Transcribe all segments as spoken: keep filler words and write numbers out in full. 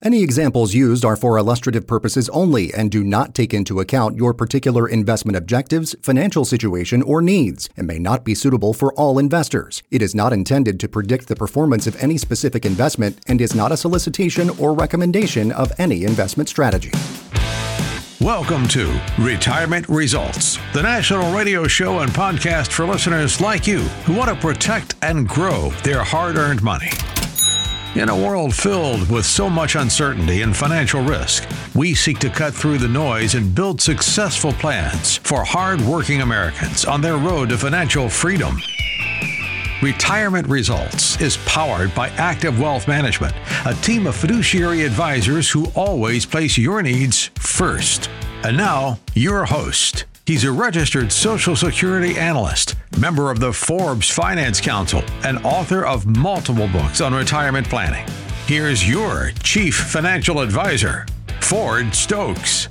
Any examples used are for illustrative purposes only and do not take into account your particular investment objectives, financial situation, or needs, and may not be suitable for all investors. It is not intended to predict the performance of any specific investment and is not a solicitation or recommendation of any investment strategy. Welcome to Retirement Results, the national radio show and podcast for listeners like you who want to protect and grow their hard-earned money. In a world filled with so much uncertainty and financial risk, we seek to cut through the noise and build successful plans for hard-working Americans on their road to financial freedom. Retirement Results is powered by Active Wealth Management, a team of fiduciary advisors who always place your needs first. And now, your host. He's a registered Social Security analyst, member of the Forbes Finance Council, and author of multiple books on retirement planning. Here's your Chief Financial Advisor, Ford Stokes.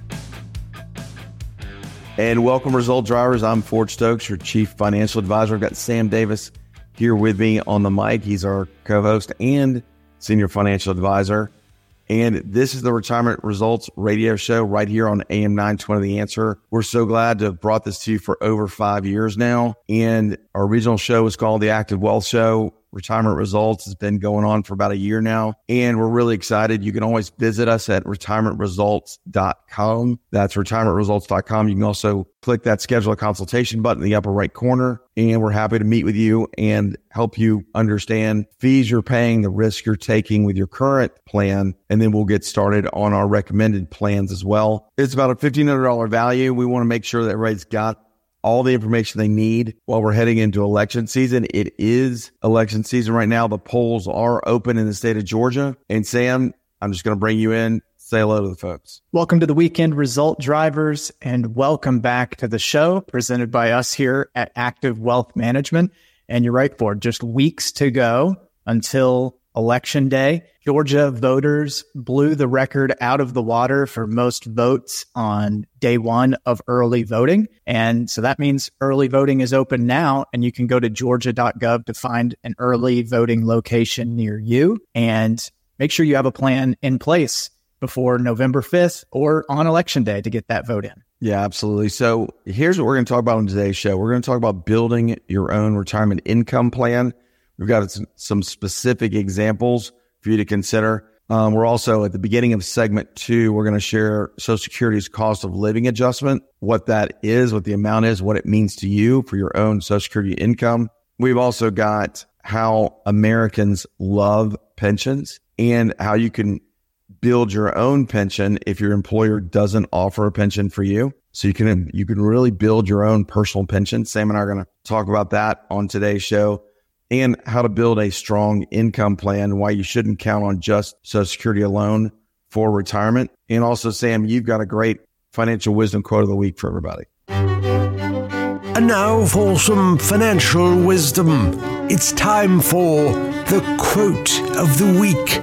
And welcome, Result Drivers. I'm Ford Stokes, your Chief Financial Advisor. I've got Sam Davis here with me on the mic. He's our co-host and Senior Financial Advisor. And this is the Retirement Results radio show right here on A M nine twenty The Answer. We're so glad to have brought this to you for over five years now. And our original show is called The Active Wealth Show. Retirement Results has been going on for about a year now, and we're really excited. You can always visit us at retirement results dot com. That's retirement results dot com. You can also click that schedule a consultation button in the upper right corner, and we're happy to meet with you and help you understand fees you're paying, the risk you're taking with your current plan, and then we'll get started on our recommended plans as well. It's about a fifteen hundred dollars value. We want to make sure that everybody's got all the information they need while we're heading into election season. It is election season right now. The polls are open in the state of Georgia. And Sam, I'm just going to bring you in. Say hello to the folks. Welcome to the weekend, Result Drivers, and welcome back to the show presented by us here at Active Wealth Management. And you're right, Ford, just weeks to go until Election Day. Georgia voters blew the record out of the water for most votes on day one of early voting. And so that means early voting is open now, and you can go to georgia dot gov to find an early voting location near you. And make sure you have a plan in place before November fifth or on Election Day to get that vote in. Yeah, absolutely. So here's what we're going to talk about on today's show. We're going to talk about building your own retirement income plan. We've got some specific examples for you to consider. Um, we're also at the beginning of segment two, we're going to share Social Security's cost of living adjustment, what that is, what the amount is, what it means to you for your own Social Security income. We've also got how Americans love pensions and how you can build your own pension if your employer doesn't offer a pension for you. So you can, you can really build your own personal pension. Sam and I are going to talk about that on today's show, and how to build a strong income plan and why you shouldn't count on just Social Security alone for retirement. And also, Sam, you've got a great financial wisdom quote of the week for everybody. And now for some financial wisdom. It's time for the quote of the week.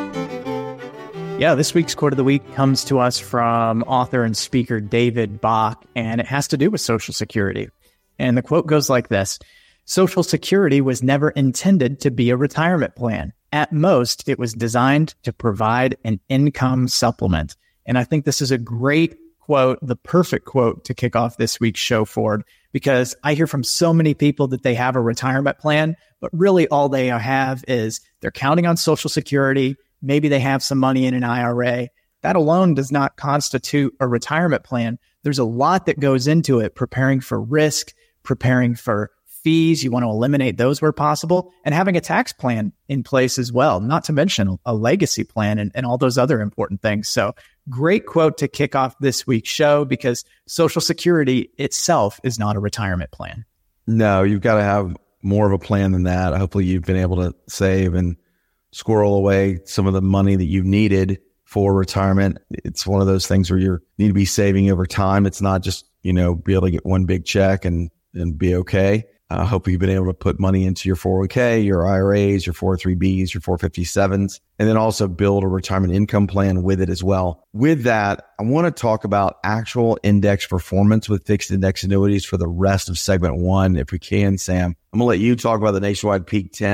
Yeah, this week's quote of the week comes to us from author and speaker David Bach, and it has to do with Social Security. And the quote goes like this: Social Security was never intended to be a retirement plan. At most, it was designed to provide an income supplement. And I think this is a great quote, the perfect quote to kick off this week's show, Ford, because I hear from so many people that they have a retirement plan, but really all they have is they're counting on Social Security. Maybe they have some money in an I R A. That alone does not constitute a retirement plan. There's a lot that goes into it, preparing for risk, preparing for fees. You want to eliminate those where possible, and having a tax plan in place as well, not to mention a legacy plan and, and all those other important things. So great quote to kick off this week's show, because Social Security itself is not a retirement plan. No, you've got to have more of a plan than that. Hopefully you've been able to save and squirrel away some of the money that you've needed for retirement. It's one of those things where you need to be saving over time. It's not just, you know, be able to get one big check and, and be okay. I uh, hope you've been able to put money into your four oh one k, your I R As, your four oh three Bs, your four fifty-sevens, and then also build a retirement income plan with it as well. With that, I want to talk about actual index performance with fixed index annuities for the rest of segment one, if we can, Sam. I'm going to let you talk about the Nationwide Peak ten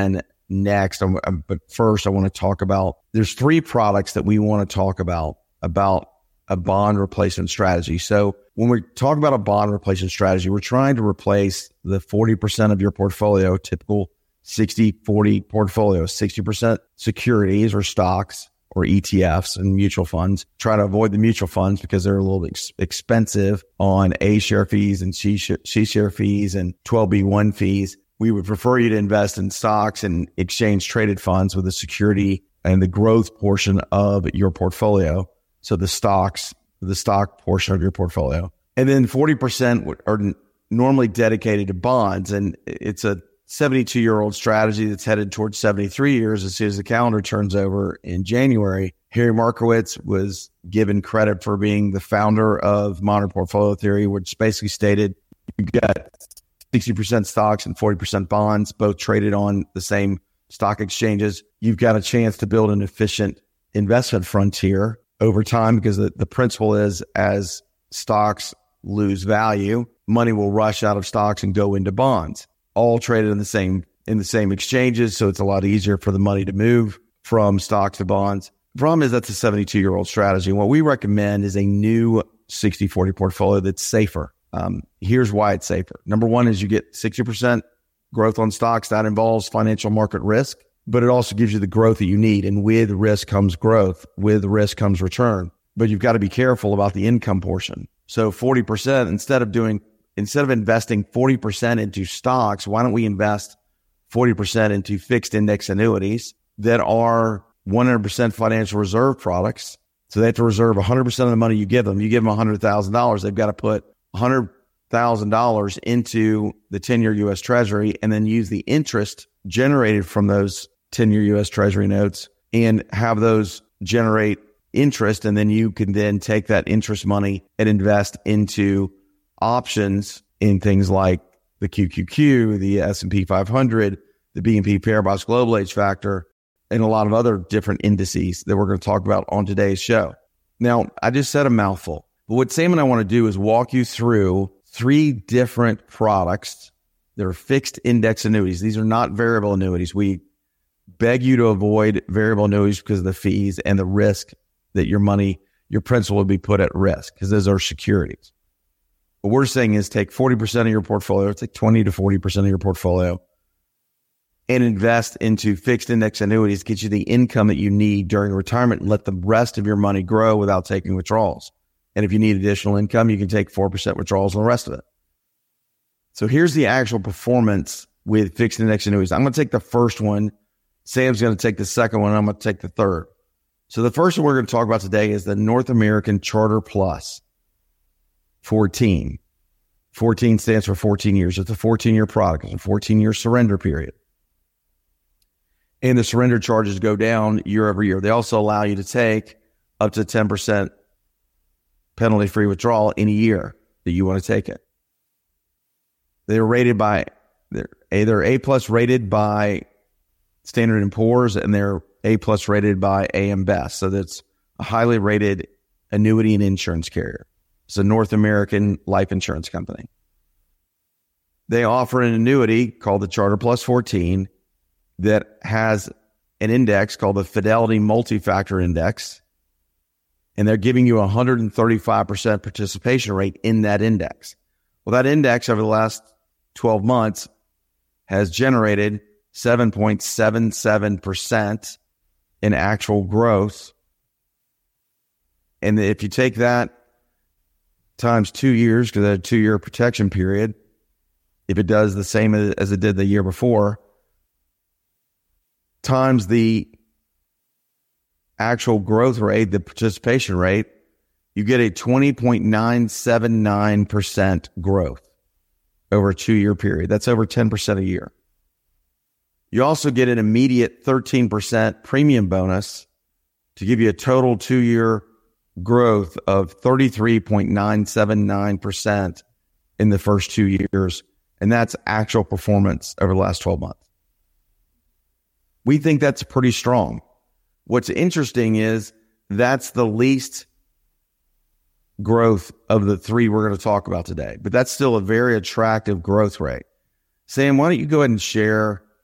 next. I'm, I'm, but first, I want to talk about, there's three products that we want to talk about, about a bond replacement strategy. So when we talk about a bond replacement strategy, we're trying to replace the forty percent of your portfolio, typical sixty forty portfolio, sixty percent securities or stocks or E T Fs and mutual funds. Try to avoid the mutual funds because they're a little ex- expensive on A share fees and C share fees and twelve B one fees. We would prefer you to invest in stocks and exchange traded funds with the security and the growth portion of your portfolio. So the stocks, the stock portion of your portfolio. And then forty percent are normally dedicated to bonds. And it's a seventy-two year old strategy that's headed towards seventy-three years as soon as the calendar turns over in January. Harry Markowitz was given credit for being the founder of modern portfolio theory, which basically stated you got sixty percent stocks and forty percent bonds, both traded on the same stock exchanges. You've got a chance to build an efficient investment frontier over time, because the, the principle is as stocks lose value, money will rush out of stocks and go into bonds, all traded in the same in the same exchanges. So it's a lot easier for the money to move from stocks to bonds. The problem is that's a seventy-two year old strategy. And what we recommend is a new sixty forty portfolio that's safer. Um, here's why it's safer. Number one is you get sixty percent growth on stocks. That involves financial market risk, but it also gives you the growth that you need. And with risk comes growth. With risk comes return. But you've got to be careful about the income portion. So forty percent, instead of doing, instead of investing forty percent into stocks, why don't we invest forty percent into fixed index annuities that are one hundred percent financial reserve products? So they have to reserve one hundred percent of the money you give them. You give them one hundred thousand dollars, they've got to put one hundred thousand dollars into the ten year U S Treasury and then use the interest generated from those ten year U S Treasury notes and have those generate interest. And then you can then take that interest money and invest into options in things like the Q Q Q, the S and P five hundred, the B N P Paribas Global Age Factor, and a lot of other different indices that we're going to talk about on today's show. Now, I just said a mouthful, but what Sam and I want to do is walk you through three different products that are fixed index annuities. These are not variable annuities. We beg you to avoid variable annuities because of the fees and the risk that your money, your principal would be put at risk, because those are securities. What we're saying is take forty percent of your portfolio, take twenty to forty percent of your portfolio and invest into fixed index annuities, get you the income that you need during retirement and let the rest of your money grow without taking withdrawals. And if you need additional income, you can take four percent withdrawals on the rest of it. So here's the actual performance with fixed index annuities. I'm going to take the first one. Sam's going to take the second one. And I'm going to take the third. So the first one we're going to talk about today is the North American Charter Plus fourteen. fourteen stands for fourteen years. It's a fourteen year product. It's a fourteen year surrender period. And the surrender charges go down year over year. They also allow you to take up to ten percent penalty-free withdrawal in a year that you want to take it. They're rated by, they're either A plus rated by Standard and Poor's, and they're A plus rated by A M Best. So that's a highly rated annuity and insurance carrier. It's a North American life insurance company. They offer an annuity called the Charter Plus fourteen that has an index called the Fidelity Multi-Factor Index. And they're giving you a one hundred thirty-five percent participation rate in that index. Well, that index over the last twelve months has generated seven point seven seven percent in actual growth. And if you take that times two years, because that's a two year protection period, if it does the same as it did the year before, times the actual growth rate, the participation rate, you get a twenty point nine seven nine percent growth over a two year period. That's over ten percent a year. You also get an immediate thirteen percent premium bonus to give you a total two year growth of thirty-three point nine seven nine percent in the first two years. And that's actual performance over the last twelve months. We think that's pretty strong. What's interesting is that's the least growth of the three we're going to talk about today, but that's still a very attractive growth rate. Sam, why don't you go ahead and share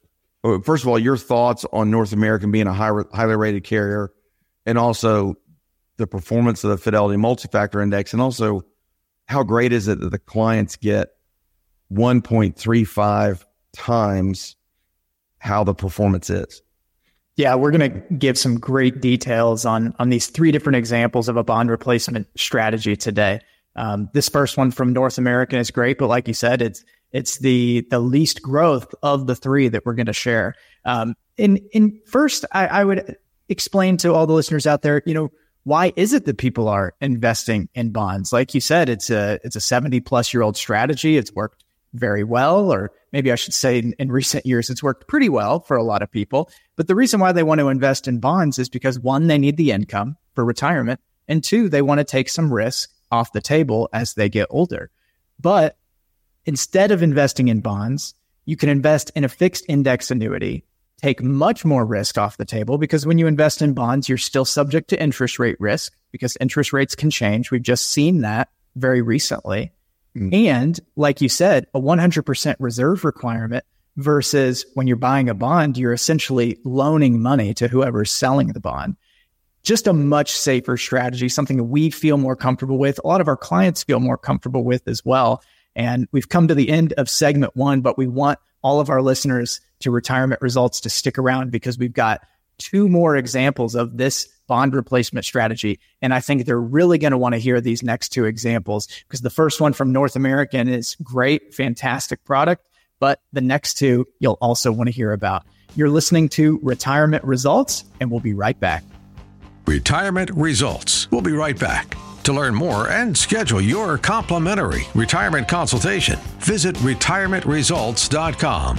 first of all, your thoughts on North American being a high, highly rated carrier, and also the performance of the Fidelity Multi-Factor Index, and also how great is it that the clients get one point three five times how the performance is? Yeah, we're going to give some great details on, on these three different examples of a bond replacement strategy today. Um, this first one from North American is great, but like you said, it's it's the the least growth of the three that we're going to share. Um, in in first, I, I would explain to all the listeners out there, you know, why is it that people are investing in bonds? Like you said, it's a it's a seventy plus year old strategy. It's worked very well, or maybe I should say in, in recent years, it's worked pretty well for a lot of people. But the reason why they want to invest in bonds is because, one, they need the income for retirement, and two, they want to take some risk off the table as they get older. But instead of investing in bonds, you can invest in a fixed index annuity, take much more risk off the table, because when you invest in bonds, you're still subject to interest rate risk because interest rates can change. We've just seen that very recently. Mm. And like you said, a one hundred percent reserve requirement versus when you're buying a bond, you're essentially loaning money to whoever's selling the bond. Just a much safer strategy, something that we feel more comfortable with. A lot of our clients feel more comfortable with as well. And we've come to the end of segment one, but we want all of our listeners to Retirement Results to stick around, because we've got two more examples of this bond replacement strategy. And I think they're really going to want to hear these next two examples, because the first one from North American is great, fantastic product, but the next two you'll also want to hear about. You're listening to Retirement Results, and we'll be right back. Retirement Results. We'll be right back. To learn more and schedule your complimentary retirement consultation, visit retirement results dot com.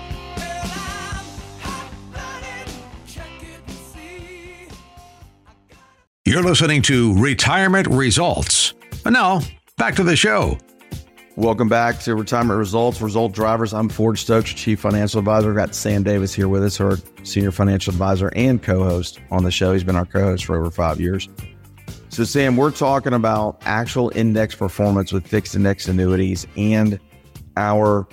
You're listening to Retirement Results. And now, back to the show. Welcome back to Retirement Results, Result Drivers. I'm Forge Stokes, Chief Financial Advisor. We've got Sam Davis here with us, our Senior Financial Advisor and co-host on the show. He's been our co-host for over five years. So, Sam, we're talking about actual index performance with fixed index annuities and our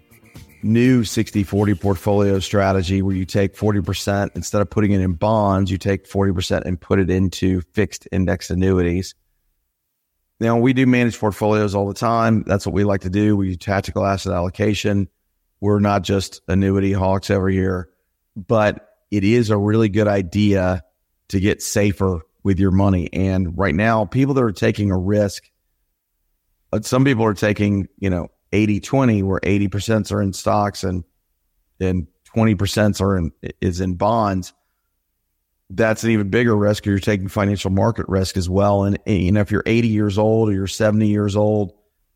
new sixty forty portfolio strategy, where you take forty percent, instead of putting it in bonds, you take forty percent and put it into fixed index annuities. Now, we do manage portfolios all the time. That's what we like to do. We do tactical asset allocation. We're not just annuity hawks every year, but it is a really good idea to get safer with your money. And right now, people that are taking a risk, some people are taking, you know, eighty twenty, where eighty percent are in stocks and and twenty percent are in, is in bonds. That's an even bigger risk. You're taking financial market risk as well. And, you know, if you're eighty years old or you're seventy years old,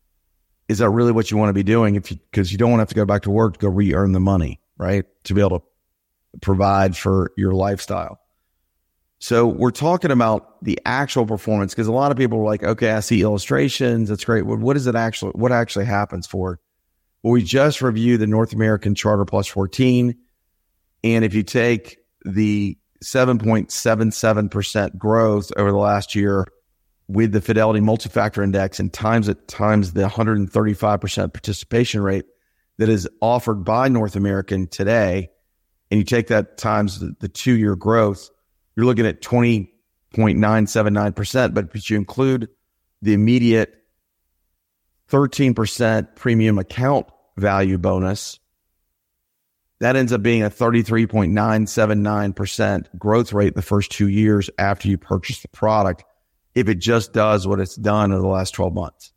is that really what you want to be doing? If you, because you don't want to have to go back to work to go re-earn the money, right? To be able to provide for your lifestyle. So we're talking about the actual performance, because a lot of people are like, okay, I see illustrations. That's great. What, what is it actually, what actually happens for it? Well, we just reviewed the North American Charter Plus fourteen. And if you take the seven point seven seven percent growth over the last year with the Fidelity Multi-Factor Index and times it times the one hundred thirty-five percent participation rate that is offered by North American today, and you take that times the, the two-year growth, you're looking at twenty point nine seven nine percent. But if you include the immediate thirteen percent premium account value bonus, that ends up being a thirty-three point nine seven nine percent growth rate the first two years after you purchase the product, if it just does what it's done over the last twelve months.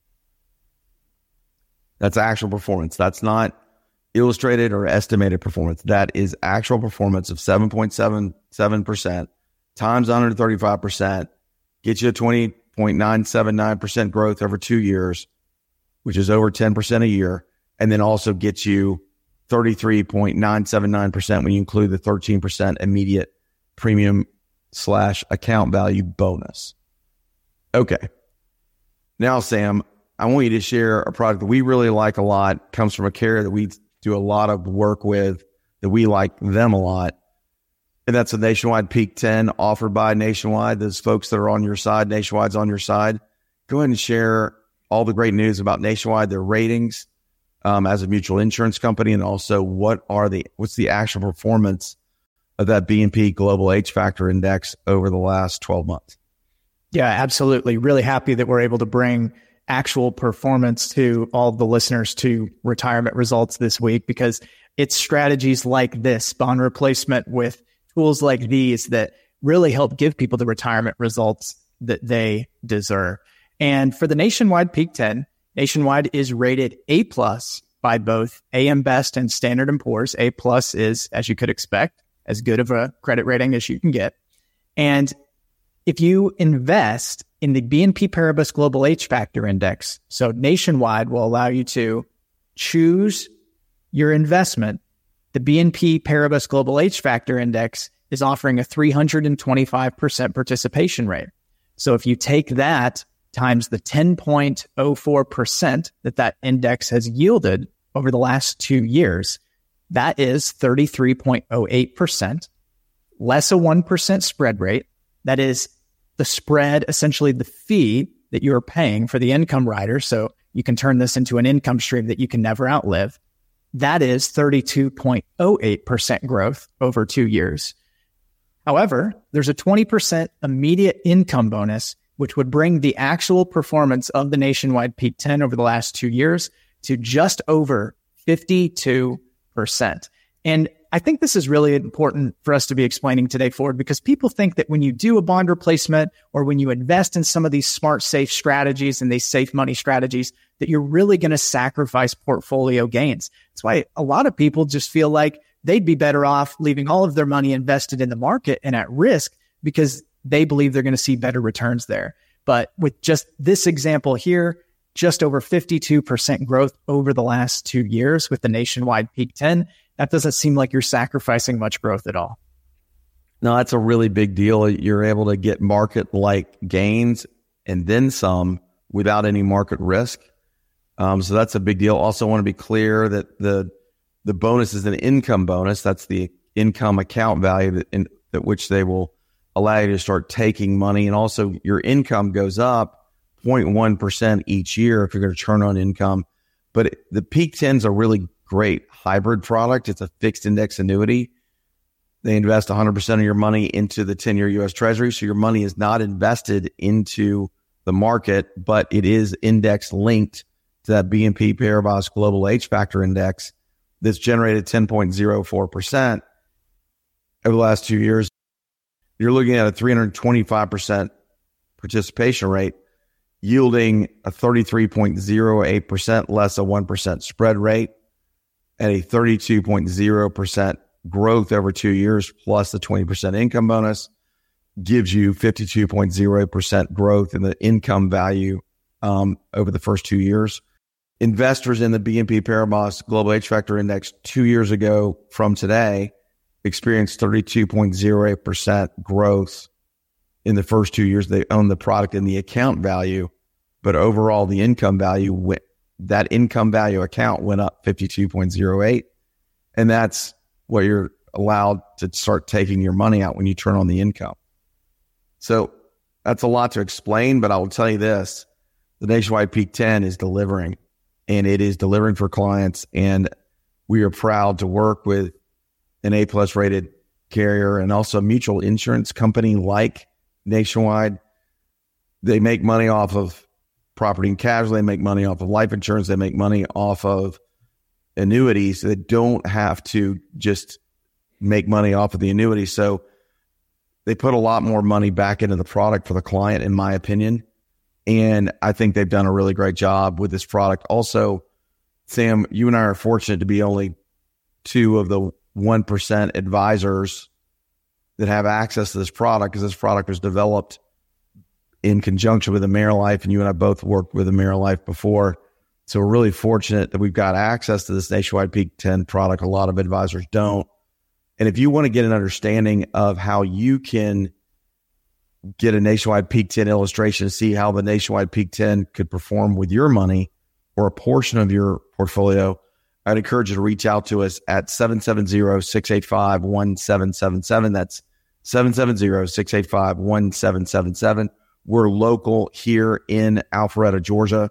That's actual performance. That's not illustrated or estimated performance. That is actual performance of seven point seven seven percent times one hundred thirty-five percent, gets you a twenty point nine seven nine percent growth over two years, which is over ten percent a year, and then also gets you thirty-three point nine seven nine percent when you include the thirteen percent immediate premium slash account value bonus. Okay. Now, Sam, I want you to share a product that we really like a lot, comes from a carrier that we do a lot of work with, that we like them a lot. And that's a Nationwide Peak ten offered by Nationwide. Those folks that are on your side, Nationwide's on your side. Go ahead and share all the great news about Nationwide, their ratings, um, as a mutual insurance company, and also what are the what's the actual performance of that B and P Global H Factor Index over the last twelve months? Yeah, absolutely. Really happy that we're able to bring actual performance to all of the listeners to Retirement Results this week, because it's strategies like this, bond replacement with tools like these, that really help give people the retirement results that they deserve. And for the Nationwide Peak ten, Nationwide is rated A plus by both A M Best and Standard and Poor's. A plus is, as you could expect, as good of a credit rating as you can get. And if you invest in the B and P Paribas Global H Factor Index, so Nationwide will allow you to choose your investment. The B and P Paribas Global H Factor Index is offering a three hundred twenty-five percent participation rate. So if you take that times the ten point zero four percent that that index has yielded over the last two years, that is thirty-three point zero eight percent, less a one percent spread rate. That is the spread, essentially the fee that you're paying for the income rider. So you can turn this into an income stream that you can never outlive. That is thirty-two point zero eight percent growth over two years. However, there's a twenty percent immediate income bonus, which would bring the actual performance of the Nationwide Peak ten over the last two years to just over fifty-two percent. And I think this is really important for us to be explaining today, Ford, because people think that when you do a bond replacement or when you invest in some of these smart, safe strategies and these safe money strategies, that you're really going to sacrifice portfolio gains. That's why a lot of people just feel like they'd be better off leaving all of their money invested in the market and at risk because they believe they're going to see better returns there. But with just this example here, just over fifty-two percent growth over the last two years with the Nationwide Peak ten, that doesn't seem like you're sacrificing much growth at all. No, that's a really big deal. You're able to get market-like gains and then some without any market risk. Um, so that's a big deal. Also want to be clear that the the bonus is an income bonus. That's the income account value that in that which they will allow you to start taking money. And also your income goes up zero point one percent each year if you're going to turn on income. But it, the Peak ten is a really great hybrid product. It's a fixed index annuity. They invest one hundred percent of your money into the ten-year U S Treasury. So your money is not invested into the market, but it is index linked to that B and P Paribas Global H Factor Index that's generated ten point zero four percent over the last two years. You're looking at a three hundred twenty-five percent participation rate, yielding a thirty-three point zero eight percent less a one percent spread rate, and a thirty-two point zero percent growth over two years, plus the twenty percent income bonus, gives you fifty-two point zero percent growth in the income value um, over the first two years. Investors in the B and P Paribas Global H Factor Index two years ago from today experienced thirty-two point zero eight percent growth in the first two years they owned the product in the account value, but overall the income value went, that income value account went up fifty-two point zero eight. And that's what you're allowed to start taking your money out when you turn on the income. So that's a lot to explain, but I will tell you this, the Nationwide Peak ten is delivering, and it is delivering for clients. And we are proud to work with an A plus rated carrier and also a mutual insurance company like Nationwide. They make money off of property and casualty. They make money off of life insurance. They make money off of annuities. They don't have to just make money off of the annuity. So they put a lot more money back into the product for the client, in my opinion. And I think they've done a really great job with this product. Also, Sam, you and I are fortunate to be only two of the one percent advisors that have access to this product, because this product was developed in conjunction with AmeriLife, and you and I both worked with AmeriLife before. So we're really fortunate that we've got access to this Nationwide Peak ten product. A lot of advisors don't. And if you want to get an understanding of how you can get a Nationwide Peak ten illustration to see how the Nationwide Peak ten could perform with your money or a portion of your portfolio, I'd encourage you to reach out to us at seven seven zero, six eight five, one seven seven seven. That's seven seven zero, six eight five, one seven seven seven. We're local here in Alpharetta, Georgia.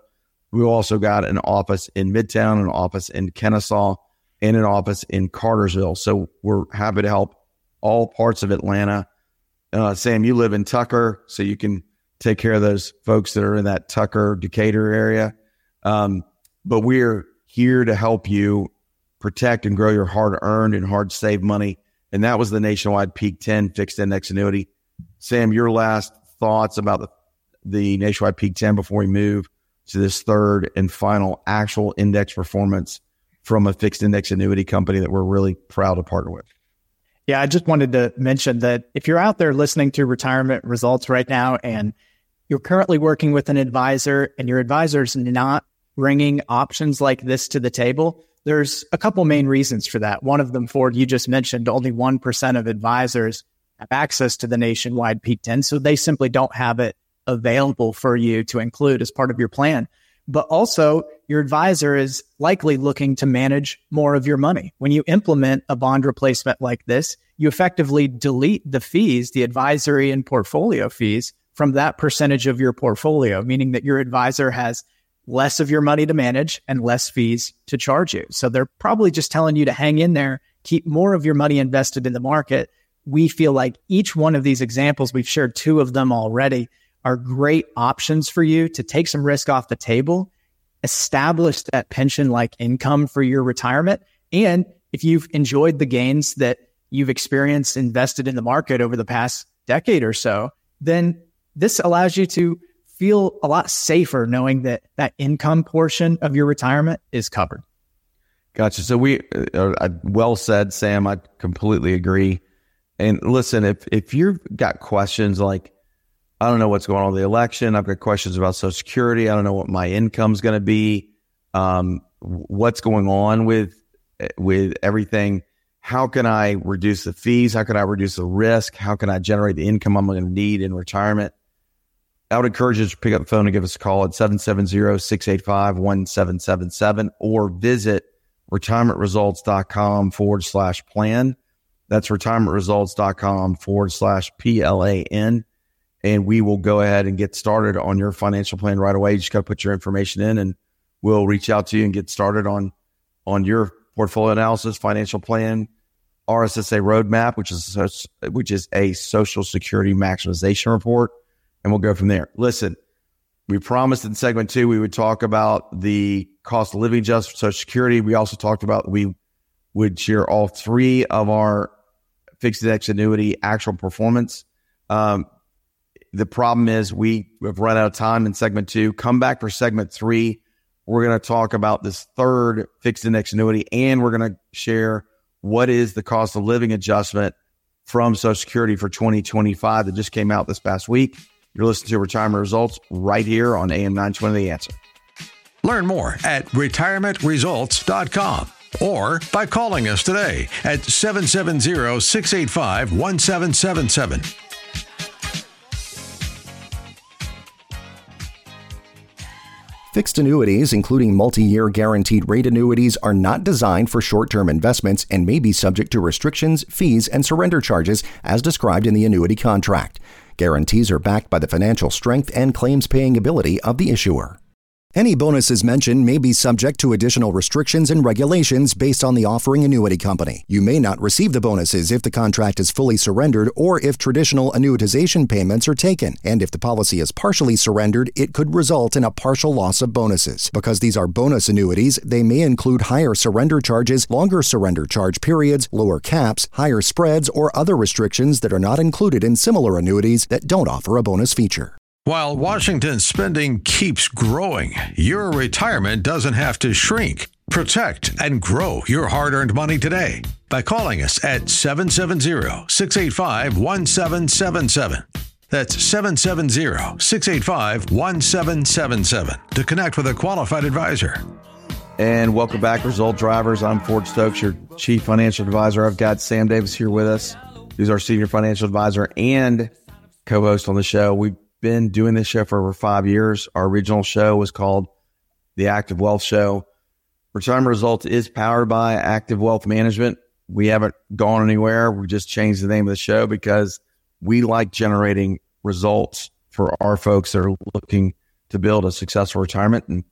We've also got an office in Midtown, an office in Kennesaw, and an office in Cartersville. So we're happy to help all parts of Atlanta. Uh, Sam, you live in Tucker, so you can take care of those folks that are in that Tucker, Decatur area. Um, but we're here to help you protect and grow your hard-earned and hard-saved money. And that was the Nationwide Peak ten fixed index annuity. Sam, your last thoughts about the, the Nationwide Peak ten before we move to this third and final actual index performance from a fixed index annuity company that we're really proud to partner with. Yeah, I just wanted to mention that if you're out there listening to Retirement Results right now and you're currently working with an advisor and your advisor's not bringing options like this to the table, there's a couple main reasons for that. One of them, Ford, you just mentioned, only one percent of advisors have access to the Nationwide Peak ten, so they simply don't have it available for you to include as part of your plan. But also, your advisor is likely looking to manage more of your money. When you implement a bond replacement like this, you effectively delete the fees, the advisory and portfolio fees, from that percentage of your portfolio, meaning that your advisor has less of your money to manage and less fees to charge you. So they're probably just telling you to hang in there, keep more of your money invested in the market. We feel like each one of these examples, we've shared two of them already, are great options for you to take some risk off the table, establish that pension-like income for your retirement. And if you've enjoyed the gains that you've experienced invested in the market over the past decade or so, then this allows you to feel a lot safer knowing that that income portion of your retirement is covered. Gotcha. So we, uh, well said, Sam. I completely agree. And listen, if if you've got questions like, I don't know what's going on with the election, I've got questions about Social Security, I don't know what my income's going to be, um, what's going on with with everything, how can I reduce the fees? How can I reduce the risk? How can I generate the income I'm going to need in retirement? I would encourage you to pick up the phone and give us a call at seven seven zero, six eight five, one seven seven seven or visit retirementresults.com forward slash plan. That's retirementresults.com forward slash P L A N. And we will go ahead and get started on your financial plan right away. You just got to put your information in and we'll reach out to you and get started on, on your portfolio analysis, financial plan, R S S A roadmap, which is, which is a Social Security maximization report. And we'll go from there. Listen, we promised in segment two, we would talk about the cost of living adjustment for Social Security. We also talked about we would share all three of our fixed index annuity actual performance. Um, the problem is we have run out of time in segment two. Come back for segment three. We're going to talk about this third fixed index annuity, and we're going to share what is the cost of living adjustment from Social Security for twenty twenty-five that just came out this past week. You're listening to Retirement Results right here on A M nine twenty The Answer. Learn more at retirement results dot com or by calling us today at seven seven zero, six eight five, one seven seven seven. Fixed annuities, including multi-year guaranteed rate annuities, are not designed for short-term investments and may be subject to restrictions, fees, and surrender charges as described in the annuity contract. Guarantees are backed by the financial strength and claims-paying ability of the issuer. Any bonuses mentioned may be subject to additional restrictions and regulations based on the offering annuity company. You may not receive the bonuses if the contract is fully surrendered or if traditional annuitization payments are taken. And if the policy is partially surrendered, it could result in a partial loss of bonuses. Because these are bonus annuities, they may include higher surrender charges, longer surrender charge periods, lower caps, higher spreads, or other restrictions that are not included in similar annuities that don't offer a bonus feature. While Washington's spending keeps growing, your retirement doesn't have to shrink. Protect and grow your hard-earned money today by calling us at seven seven zero, six eight five, one seven seven seven. That's seven seven zero, six eight five, one seven seven seven to connect with a qualified advisor. And welcome back, Result Drivers. I'm Ford Stokes, your Chief Financial Advisor. I've got Sam Davis here with us, who's our Senior Financial Advisor and co-host on the show. We've been doing this show for over five years. Our original show was called The Active Wealth Show. Retirement Results is powered by Active Wealth Management. We haven't gone anywhere. We just changed the name of the show because we like generating results for our folks that are looking to build a successful retirement. And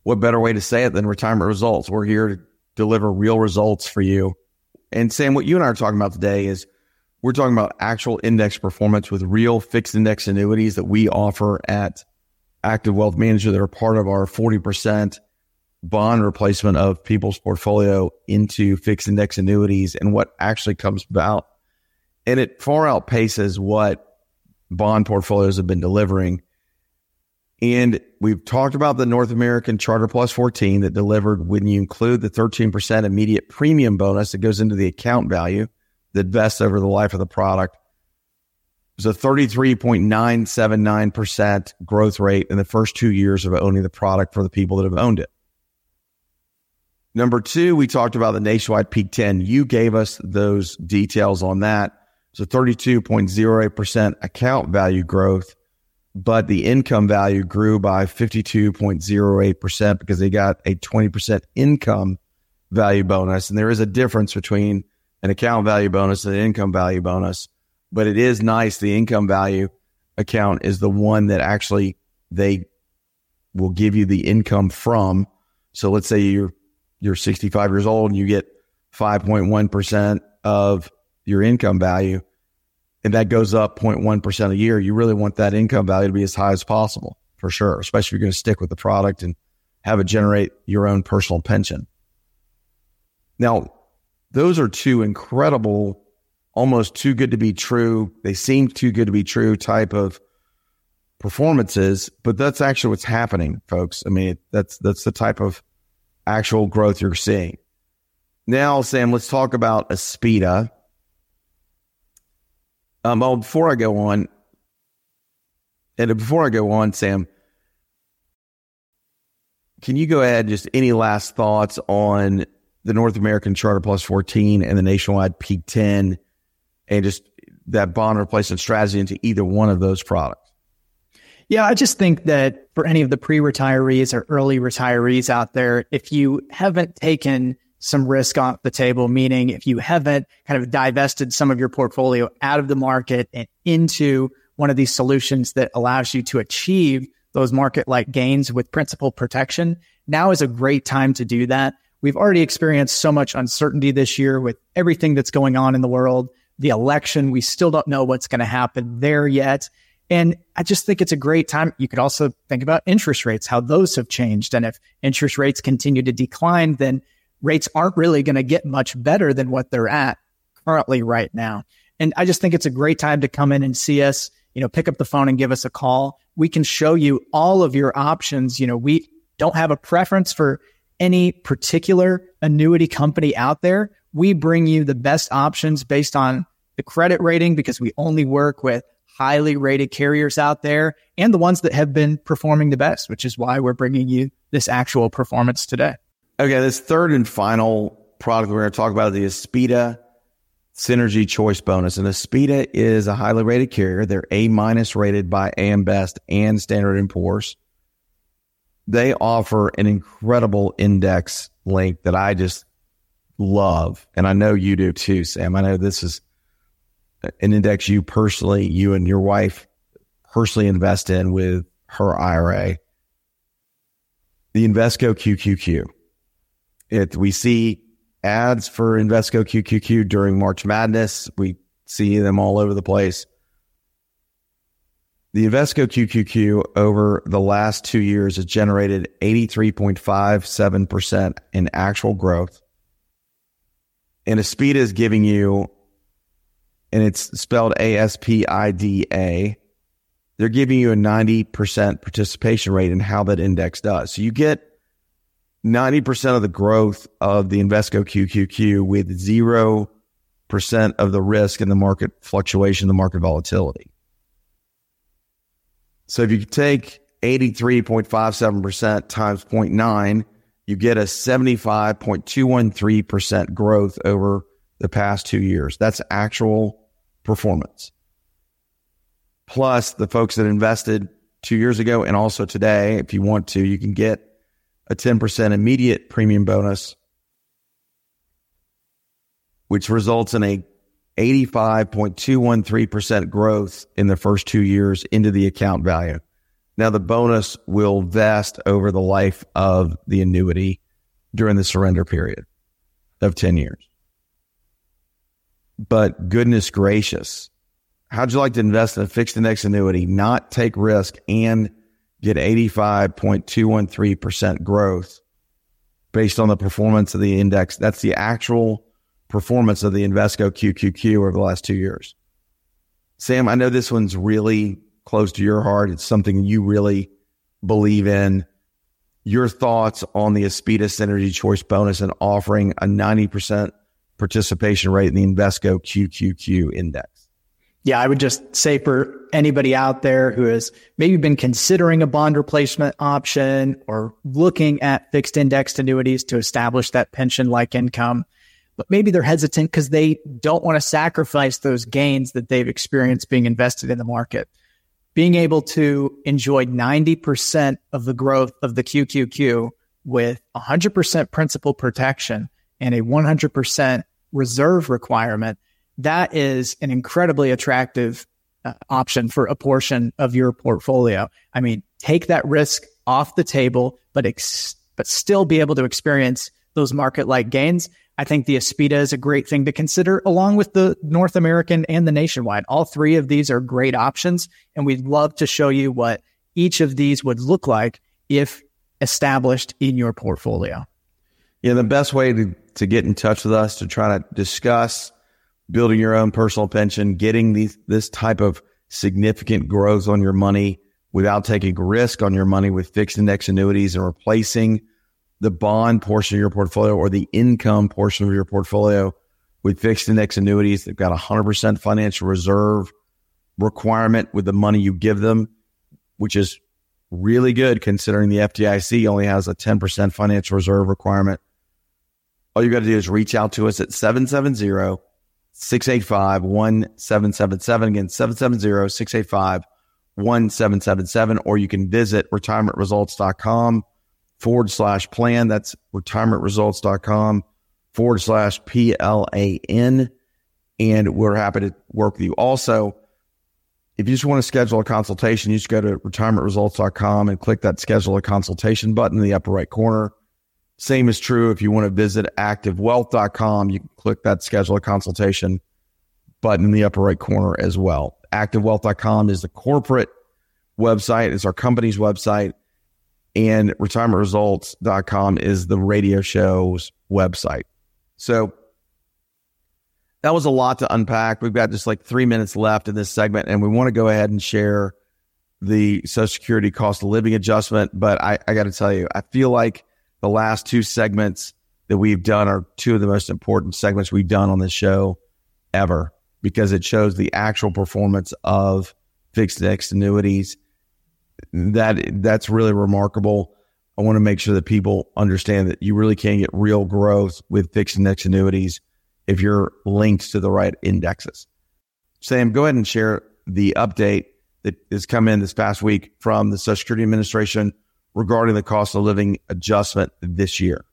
what better way to say it than retirement results? We're here to deliver real results for you. And Sam, what you and I are talking about today is we're talking about actual index performance with real fixed index annuities that we offer at Active Wealth Manager that are part of our forty percent bond replacement of people's portfolio into fixed index annuities and what actually comes about. And it far outpaces what bond portfolios have been delivering. And we've talked about the North American Charter Plus fourteen that delivered, when you include the thirteen percent immediate premium bonus that goes into the account value that vests over the life of the product. It was a thirty-three point nine seven nine percent growth rate in the first two years of owning the product for the people that have owned it. Number two, we talked about the Nationwide Peak ten. You gave us those details on that. It's a thirty-two point zero eight percent account value growth, but the income value grew by fifty-two point zero eight percent because they got a twenty percent income value bonus. And there is a difference between an account value bonus and an income value bonus, but it is nice. The income value account is the one that actually they will give you the income from. So let's say you're you're sixty-five years old and you get five point one percent of your income value, and that goes up zero point one percent a year. You really want that income value to be as high as possible, for sure, especially if you're going to stick with the product and have it generate your own personal pension. Now, those are two incredible, almost too good to be true. They seem too good to be true type of performances, but that's actually what's happening, folks. I mean, that's that's the type of actual growth you're seeing. Now, Sam, let's talk about Aspida. Um, well, before I go on, and before I go on, Sam, can you go ahead, just any last thoughts on the North American Charter Plus fourteen and the Nationwide Peak ten, and just that bond replacement strategy into either one of those products? Yeah, I just think that for any of the pre-retirees or early retirees out there, if you haven't taken some risk off the table, meaning if you haven't kind of divested some of your portfolio out of the market and into one of these solutions that allows you to achieve those market-like gains with principal protection, now is a great time to do that. We've already experienced so much uncertainty this year with everything that's going on in the world, the election. We still don't know what's going to happen there yet. And I just think it's a great time. You could also think about interest rates, how those have changed. And if interest rates continue to decline, then rates aren't really going to get much better than what they're at currently right now. And I just think it's a great time to come in and see us, you know, pick up the phone and give us a call. We can show you all of your options. You know, we don't have a preference for any particular annuity company out there. We bring you the best options based on the credit rating, because we only work with highly rated carriers out there and the ones that have been performing the best, which is why we're bringing you this actual performance today. Okay, this third and final product we're going to talk about is the Aspida Synergy Choice Bonus. And Aspida is a highly rated carrier. They're A-minus rated by A M Best and Standard and Poor's. They offer an incredible index link that I just love. And I know you do too, Sam. I know this is an index you personally, you and your wife personally invest in with her I R A. The Invesco Q Q Q. It, we see ads for Invesco Q Q Q during March Madness. We see them all over the place. The Invesco Q Q Q over the last two years has generated eighty-three point five seven percent in actual growth. And Aspida is giving you, and it's spelled A S P I D A, they're giving you a ninety percent participation rate in how that index does. So you get ninety percent of the growth of the Invesco Q Q Q with zero percent of the risk in the market fluctuation, the market volatility. So if you take eighty-three point five seven percent times zero point nine, you get a seventy-five point two one three percent growth over the past two years. That's actual performance. Plus, the folks that invested two years ago and also today, if you want to, you can get a ten percent immediate premium bonus, which results in a eighty-five point two one three percent growth in the first two years into the account value. Now, the bonus will vest over the life of the annuity during the surrender period of ten years. But goodness gracious, how'd you like to invest in a fixed index annuity, not take risk, and get eighty-five point two one three percent growth based on the performance of the index? That's the actual performance of the Invesco Q Q Q over the last two years. Sam, I know this one's really close to your heart. It's something you really believe in. Your thoughts on the Aspida Synergy Choice Bonus and offering a ninety percent participation rate in the Invesco Q Q Q index? Yeah, I would just say for anybody out there who has maybe been considering a bond replacement option or looking at fixed indexed annuities to establish that pension-like income, but maybe they're hesitant because they don't want to sacrifice those gains that they've experienced being invested in the market. Being able to enjoy ninety percent of the growth of the Q Q Q with one hundred percent principal protection and a one hundred percent reserve requirement, that is an incredibly attractive uh, option for a portion of your portfolio. I mean, take that risk off the table, but ex- but still be able to experience those market-like gains. I think the Aspida is a great thing to consider, along with the North American and the Nationwide. All three of these are great options, and we'd love to show you what each of these would look like if established in your portfolio. Yeah, the best way to, to get in touch with us to try to discuss building your own personal pension, getting these this type of significant growth on your money without taking risk on your money with fixed index annuities and replacing the bond portion of your portfolio or the income portion of your portfolio with fixed index annuities. They've got a one hundred percent financial reserve requirement with the money you give them, which is really good considering the F D I C only has a ten percent financial reserve requirement. All you got to do is reach out to us at seven seven zero, six eight five, one seven seven seven. Again, seven seven zero, six eight five, one seven seven seven. Or you can visit retirementresults.com forward slash plan. That's retirementresults.com forward slash P L A N. And we're happy to work with you. Also, if you just want to schedule a consultation, you just go to retirement results dot com and click that schedule a consultation button in the upper right corner. Same is true if you want to visit active wealth dot com. You can click that schedule a consultation button in the upper right corner as well. active wealth dot com is the corporate website. It's our company's website. And retirement results dot com is the radio show's website. So that was a lot to unpack. We've got just like three minutes left in this segment, and we want to go ahead and share the Social Security cost of living adjustment. But I, I got to tell you, I feel like the last two segments that we've done are two of the most important segments we've done on this show ever, because it shows the actual performance of fixed index annuities. That that's really remarkable. I want to make sure that people understand that you really can get real growth with fixed index annuities if you're linked to the right indexes. Sam, go ahead and share the update that has come in this past week from the Social Security Administration regarding the cost of living adjustment this year.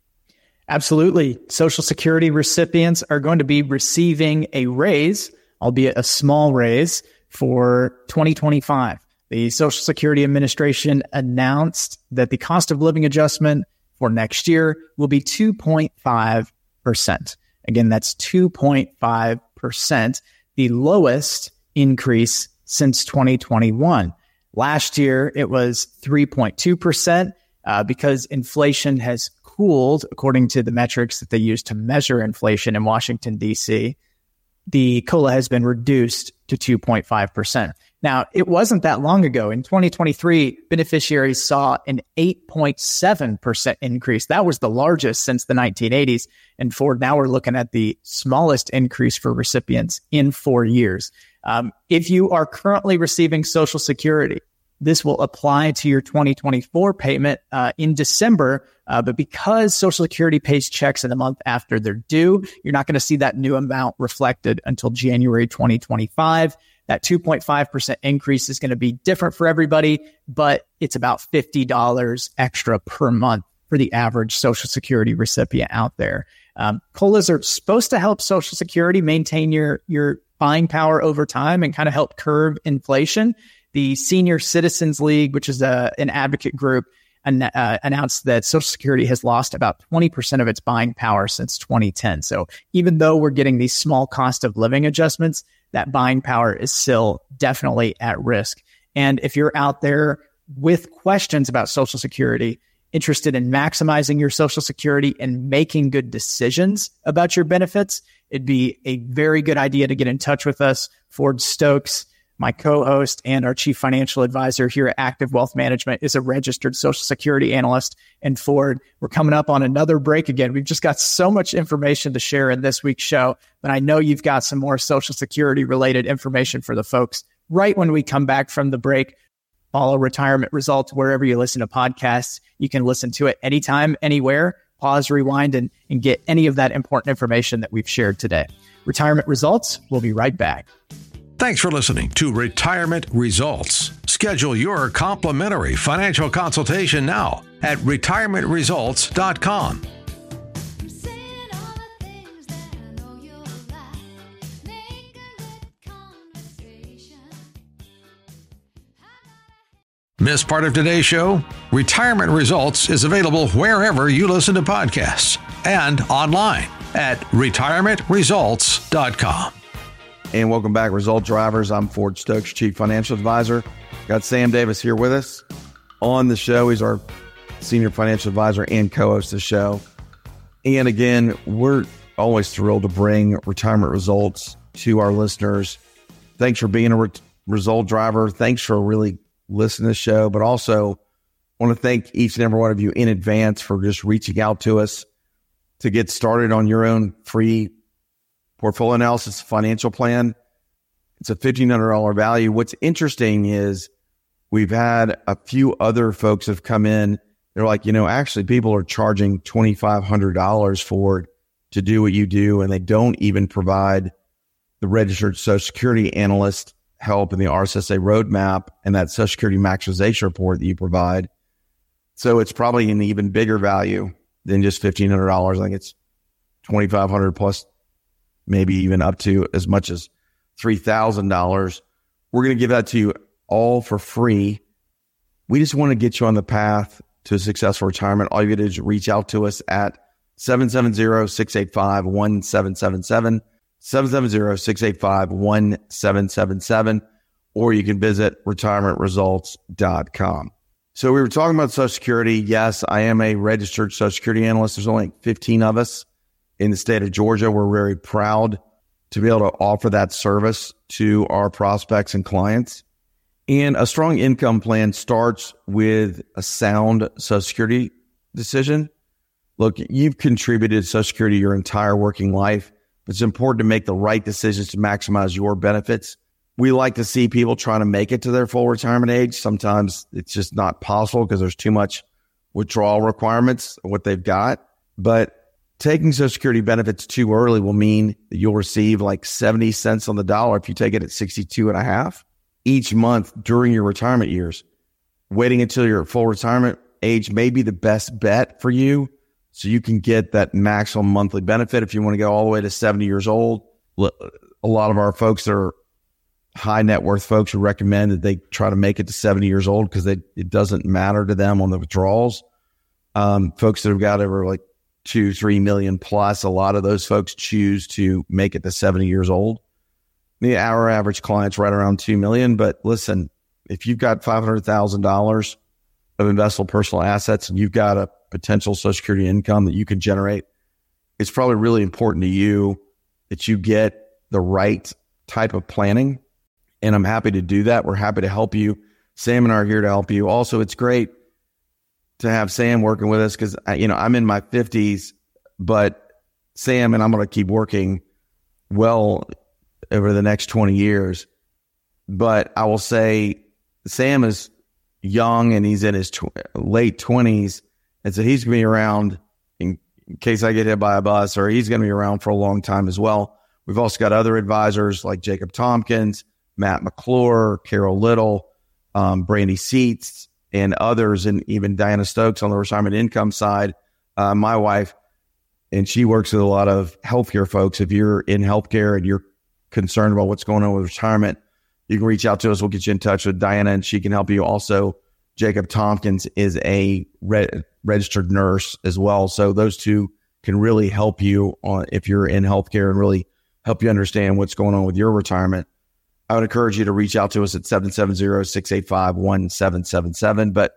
Absolutely. Social Security recipients are going to be receiving a raise, albeit a small raise, for twenty twenty-five. The Social Security Administration announced that the cost of living adjustment for next year will be two point five percent. Again, that's two point five percent, the lowest increase since twenty twenty-one. Last year, it was three point two percent uh, because inflation has cooled, according to the metrics that they use to measure inflation in Washington, D C. The COLA has been reduced to two point five percent. Now, it wasn't that long ago. In twenty twenty-three, beneficiaries saw an eight point seven percent increase. That was the largest since the nineteen eighties. And for now, we're looking at the smallest increase for recipients in four years. Um, if you are currently receiving Social Security, this will apply to your twenty twenty-four payment uh, in December. Uh, but because Social Security pays checks in the month after they're due, you're not going to see that new amount reflected until January twenty twenty-five. That two point five percent increase is going to be different for everybody, but it's about fifty dollars extra per month for the average Social Security recipient out there. Um, COLAs are supposed to help Social Security maintain your, your buying power over time and kind of help curb inflation. The Senior Citizens League, which is a, an advocate group, an, uh, announced that Social Security has lost about twenty percent of its buying power since twenty ten. So even though we're getting these small cost of living adjustments, that buying power is still definitely at risk. And if you're out there with questions about Social Security, interested in maximizing your Social Security and making good decisions about your benefits, it'd be a very good idea to get in touch with us. Ford Stokes, my co-host and our chief financial advisor here at Active Wealth Management, is a registered Social Security analyst. And Ford, we're coming up on another break again. We've just got so much information to share in this week's show, but I know you've got some more Social Security related information for the folks right when we come back from the break. Follow Retirement Results wherever you listen to podcasts. You can listen to it anytime, anywhere. Pause, rewind, and, and get any of that important information that we've shared today. Retirement Results, we'll be right back. Thanks for listening to Retirement Results. Schedule your complimentary financial consultation now at retirement results dot com. Miss part of today's show? Retirement Results is available wherever you listen to podcasts and online at retirement results dot com. And welcome back, Result Drivers. I'm Ford Stokes, Chief Financial Advisor. Got Sam Davis here with us on the show. He's our Senior Financial Advisor and co-host of the show. And again, we're always thrilled to bring Retirement Results to our listeners. Thanks for being a re- Result Driver. Thanks for really listening to the show, but also want to thank each and every one of you in advance for just reaching out to us to get started on your own free portfolio analysis financial plan. It's a fifteen hundred dollars value. What's interesting is we've had a few other folks have come in. They're like, you know, actually people are charging twenty-five hundred dollars for it to do what you do, and they don't even provide the registered Social Security analyst help in the R S S A roadmap and that Social Security maximization report that you provide. So it's probably an even bigger value than just fifteen hundred dollars. I think it's twenty-five hundred dollars plus, maybe even up to as much as three thousand dollars. We're going to give that to you all for free. We just want to get you on the path to a successful retirement. All you got to do is reach out to us at seven seven zero, six eight five, one seven seven seven, seven seven zero, six eight five, one seven seven seven, or you can visit retirement results dot com. So we were talking about Social Security. Yes, I am a registered Social Security analyst. There's only fifteen of us in the state of Georgia. We're very proud to be able to offer that service to our prospects and clients. And a strong income plan starts with a sound Social Security decision. Look, you've contributed to Social Security your entire working life. It's important to make the right decisions to maximize your benefits. We like to see people trying to make it to their full retirement age. Sometimes it's just not possible because there's too much withdrawal requirements of what they've got. But taking Social Security benefits too early will mean that you'll receive like seventy cents on the dollar if you take it at sixty-two and a half each month during your retirement years. Waiting until your full retirement age may be the best bet for you, so you can get that maximum monthly benefit if you want to go all the way to seventy years old. A lot of our folks that are high net worth folks who recommend that they try to make it to seventy years old because it doesn't matter to them on the withdrawals. Um, folks that have got over like two, three million plus, a lot of those folks choose to make it to seventy years old. The our average client's right around two million. But listen, if you've got five hundred thousand dollars of investable personal assets and you've got a potential Social Security income that you can generate, it's probably really important to you that you get the right type of planning. And I'm happy to do that. We're happy to help you. Sam and I are here to help you. Also, it's great to have Sam working with us because, you know, I'm in my fifties, but Sam and I'm going to keep working well over the next twenty years. But I will say Sam is young and he's in his tw- late twenties. And so he's going to be around in, in case I get hit by a bus, or he's going to be around for a long time as well. We've also got other advisors like Jacob Tompkins, Matt McClure, Carol Little, um, Brandy Seats, and others, and even Diana Stokes on the retirement income side. Uh, my wife, and she works with a lot of healthcare folks. If you're in healthcare and you're concerned about what's going on with retirement, you can reach out to us. We'll get you in touch with Diana and she can help you. Also, Jacob Tompkins is a re- registered nurse as well. So those two can really help you on if you're in healthcare and really help you understand what's going on with your retirement. I would encourage you to reach out to us at seven seven zero, six eight five, one seven seven seven. But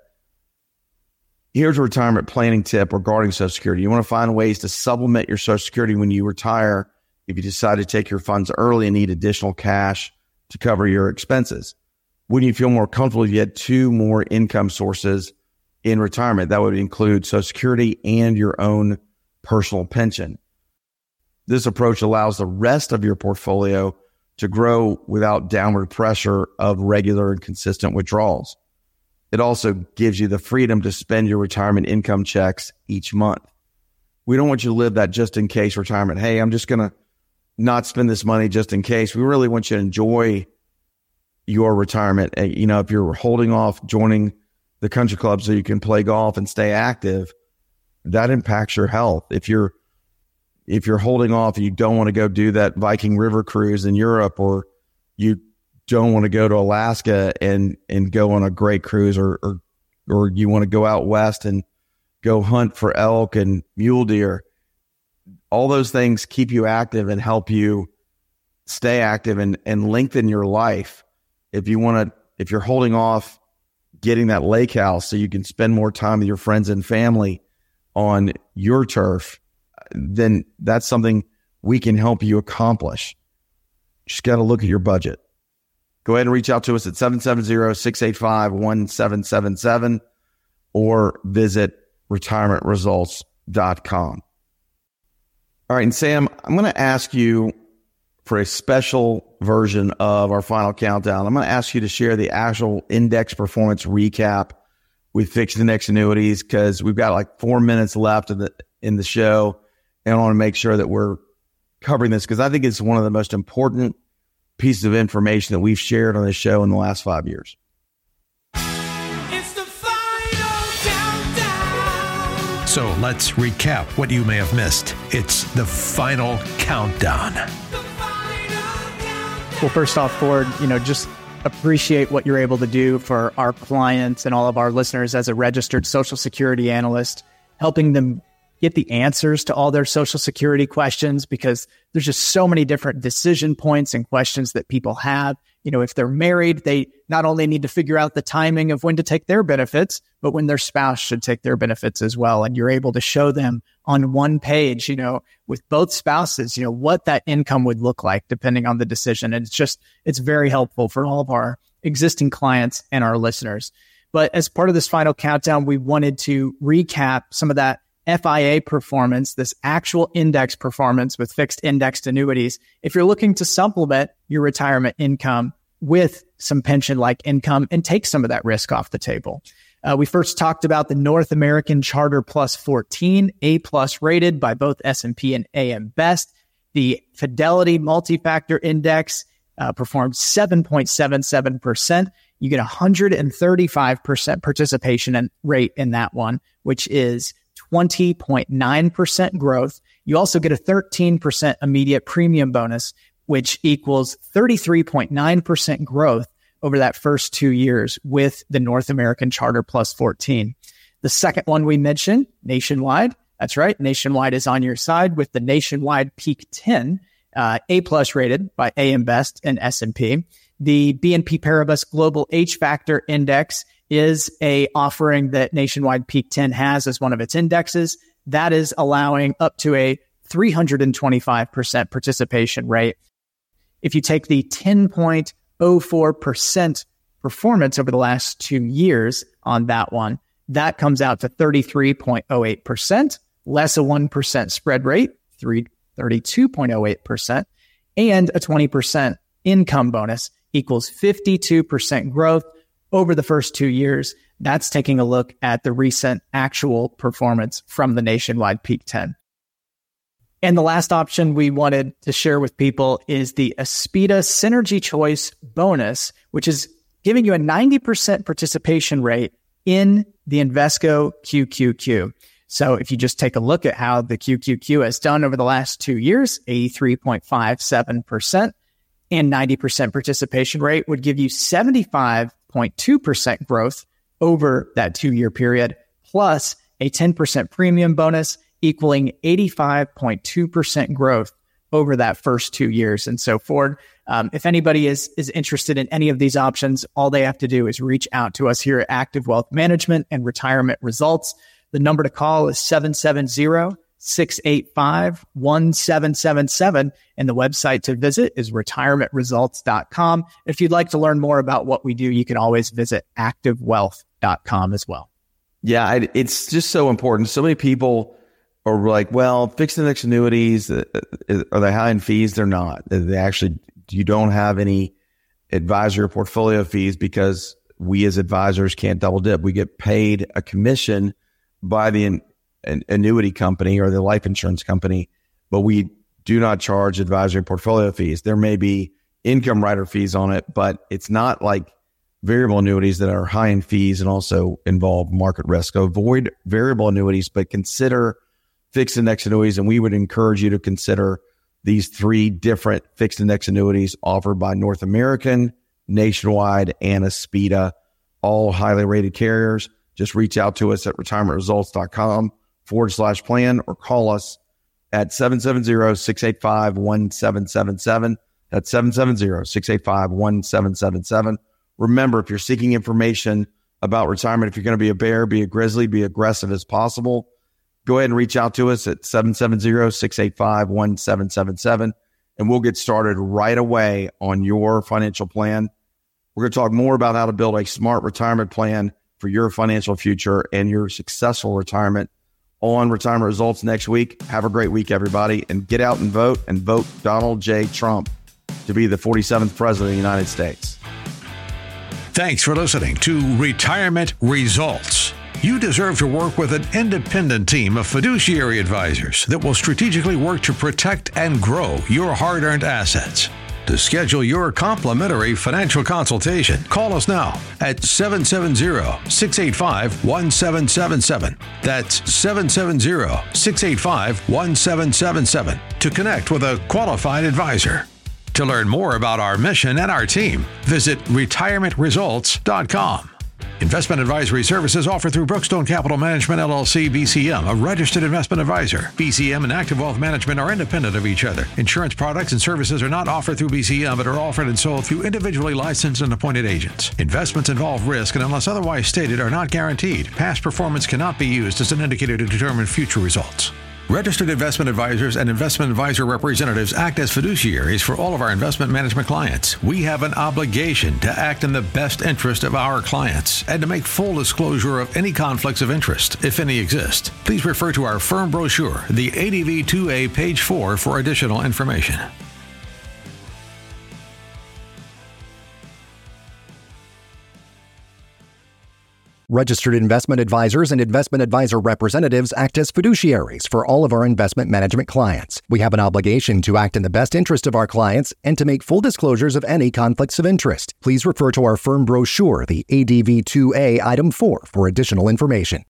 here's a retirement planning tip regarding Social Security. You want to find ways to supplement your Social Security when you retire if you decide to take your funds early and need additional cash to cover your expenses. Wouldn't you feel more comfortable if you had two more income sources in retirement? That would include Social Security and your own personal pension. This approach allows the rest of your portfolio to grow without downward pressure of regular and consistent withdrawals. It also gives you the freedom to spend your retirement income checks each month. We don't want you to live that just in case retirement. Hey, I'm just going to not spend this money just in case. We really want you to enjoy your retirement. You know, if you're holding off joining the country club so you can play golf and stay active, that impacts your health. If you're if you're holding off, you don't want to go do that Viking River cruise in Europe, or you don't want to go to Alaska and and go on a great cruise, or or, or you want to go out west and go hunt for elk and mule deer. All those things keep you active and help you stay active and, and lengthen your life. If you want to, if you're holding off getting that lake house so you can spend more time with your friends and family on your turf, then that's something we can help you accomplish. Just got to look at your budget. Go ahead and reach out to us at seven seven zero, six eight five, one seven seven seven or visit retirement results dot com. All right, and Sam, I'm going to ask you for a special version of our final countdown. I'm going to ask you to share the actual index performance recap with fixed index annuities, because we've got like four minutes left in the in the show, and I want to make sure that we're covering this because I think it's one of the most important pieces of information that we've shared on this show in the last five years. It's the final countdown. So let's recap what you may have missed. It's the final countdown. Well, first off, Ford, you know, just appreciate what you're able to do for our clients and all of our listeners as a registered Social Security analyst, helping them get the answers to all their Social Security questions, because there's just so many different decision points and questions that people have. You know, if they're married, they not only need to figure out the timing of when to take their benefits, but when their spouse should take their benefits as well. And you're able to show them on one page, you know, with both spouses, you know, what that income would look like depending on the decision. And it's just, it's very helpful for all of our existing clients and our listeners. But as part of this final countdown, we wanted to recap some of that F I A performance, this actual index performance with fixed indexed annuities. If you're looking to supplement your retirement income with some pension-like income and take some of that risk off the table. Uh, we first talked about the North American Charter Plus fourteen, A plus rated by both S and P and A M Best. The Fidelity Multi-Factor Index uh, performed seven point seven seven percent. You get one hundred thirty-five percent participation and rate in that one, which is twenty point nine percent growth. You also get a thirteen percent immediate premium bonus, which equals thirty-three point nine percent growth over that first two years with the North American Charter Plus fourteen. The second one we mentioned, Nationwide. That's right. Nationwide is on your side with the Nationwide Peak ten, uh, A plus rated by A M Best and S and P. The B N P Paribas Global H Factor Index is a offering that Nationwide Peak ten has as one of its indexes. That is allowing up to a three hundred twenty-five percent participation rate. If you take the ten point zero four percent performance over the last two years on that one, that comes out to thirty-three point zero eight percent, less a one percent spread rate, thirty-two point zero eight percent, and a twenty percent income bonus equals fifty-two percent growth over the first two years. That's taking a look at the recent actual performance from the Nationwide Peak ten. And the last option we wanted to share with people is the Aspida Synergy Choice Bonus, which is giving you a ninety percent participation rate in the Invesco Q Q Q. So if you just take a look at how the Q Q Q has done over the last two years, eighty-three point five seven percent, and ninety percent participation rate would give you seventy-five point two percent growth over that two-year period, plus a ten percent premium bonus equaling eighty-five point two percent growth over that first two years. And so Ford, um, if anybody is is interested in any of these options, all they have to do is reach out to us here at Active Wealth Management and Retirement Results. The number to call is seven seven zero, six eight five, one seven seven seven. And the website to visit is retirement results dot com. If you'd like to learn more about what we do, you can always visit active wealth dot com as well. Yeah, I, it's just so important. So many people are like, well, fixed index annuities, uh, are they high in fees? They're not. They actually, you don't have any advisory or portfolio fees because we as advisors can't double dip. We get paid a commission by the an, an annuity company or the life insurance company, but we do not charge advisory portfolio fees. There may be income rider fees on it, but it's not like variable annuities that are high in fees and also involve market risk. So avoid variable annuities, but consider fixed index annuities. And we would encourage you to consider these three different fixed index annuities offered by North American, Nationwide, and Aspida, all highly rated carriers. Just reach out to us at retirement results dot com forward slash plan or call us at seven seven zero, six eight five, one seven seven seven. That's seven seven zero, six eight five, one seven seven seven. Remember, if you're seeking information about retirement, if you're going to be a bear, be a grizzly, be aggressive as possible, go ahead and reach out to us at seven seven zero, six eight five, one seven seven seven, and we'll get started right away on your financial plan. We're going to talk more about how to build a smart retirement plan for your financial future and your successful retirement on Retirement Results next week. Have a great week, everybody, and get out and vote and vote Donald J. Trump to be the forty-seventh president of the United States. Thanks for listening to Retirement Results. You deserve to work with an independent team of fiduciary advisors that will strategically work to protect and grow your hard-earned assets. To schedule your complimentary financial consultation, call us now at seven seven zero, six eight five, one seven seven seven. That's seven seven zero, six eight five, one seven seven seven to connect with a qualified advisor. To learn more about our mission and our team, visit retirement results dot com. Investment advisory services offered through Brookstone Capital Management, L L C, B C M, a registered investment advisor. B C M and Active Wealth Management are independent of each other. Insurance products and services are not offered through B C M, but are offered and sold through individually licensed and appointed agents. Investments involve risk and, unless otherwise stated, are not guaranteed. Past performance cannot be used as an indicator to determine future results. Registered investment advisors and investment advisor representatives act as fiduciaries for all of our investment management clients. We have an obligation to act in the best interest of our clients and to make full disclosure of any conflicts of interest, if any exist. Please refer to our firm brochure, the A D V two A, page four, for additional information. Registered investment advisors and investment advisor representatives act as fiduciaries for all of our investment management clients. We have an obligation to act in the best interest of our clients and to make full disclosures of any conflicts of interest. Please refer to our firm brochure, the A D V two A, item four, for additional information.